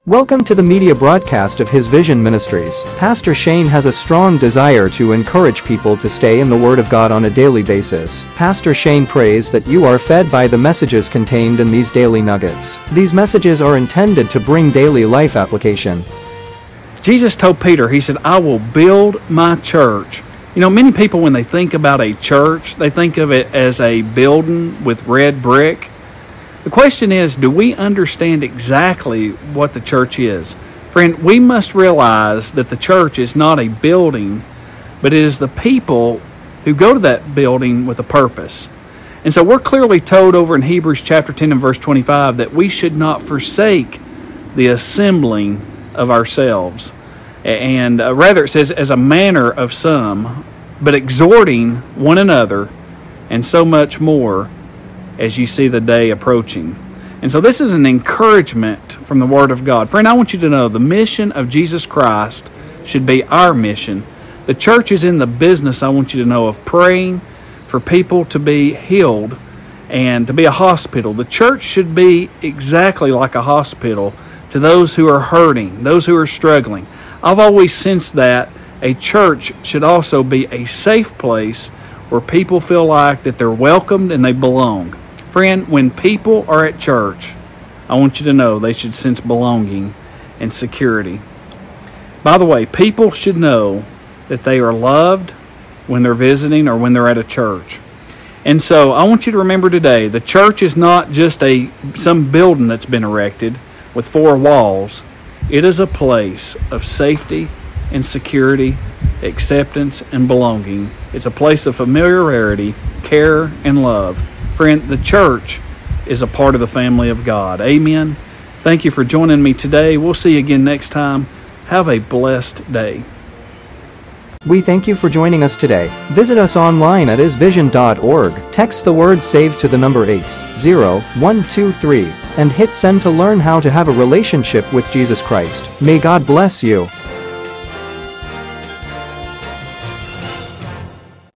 Welcome to the media broadcast of His Vision Ministries. Pastor Shane has a strong desire to encourage people to stay in the Word of God on a daily basis. Pastor Shane prays that you are fed by the messages contained in these daily nuggets. These messages are intended to bring daily life application. Jesus told Peter, he said, I will build my church. You know, many people, when they think about a church, they think of it as a building with red brick. The question is, do we understand exactly what the church is? Friend, we must realize that the church is not a building, but it is the people who go to that building with a purpose. And so we're clearly told over in Hebrews chapter 10 and verse 25 that we should not forsake the assembling of ourselves. And rather it says, as a manner of some, but exhorting one another, and so much more as you see the day approaching. And so this is an encouragement from the Word of God. Friend, I want you to know the mission of Jesus Christ should be our mission. The church is in the business, I want you to know, of praying for people to be healed and to be a hospital. The church should be exactly like a hospital to those who are hurting, those who are struggling. I've always sensed that a church should also be a safe place where people feel like that they're welcomed and they belong. Friend, when people are at church, I want you to know they should sense belonging and security. By the way, people should know that they are loved when they're visiting or when they're at a church. And so I want you to remember today, the church is not just some building that's been erected with four walls. It is a place of safety and security, acceptance and belonging. It's a place of familiarity, care, and love. Friend, the church is a part of the family of God. Amen. Thank you for joining me today. We'll see you again next time. Have a blessed day. We thank you for joining us today. Visit us online at isvision.org. Text the word SAVE to the number 80123 and hit send to learn how to have a relationship with Jesus Christ. May God bless you.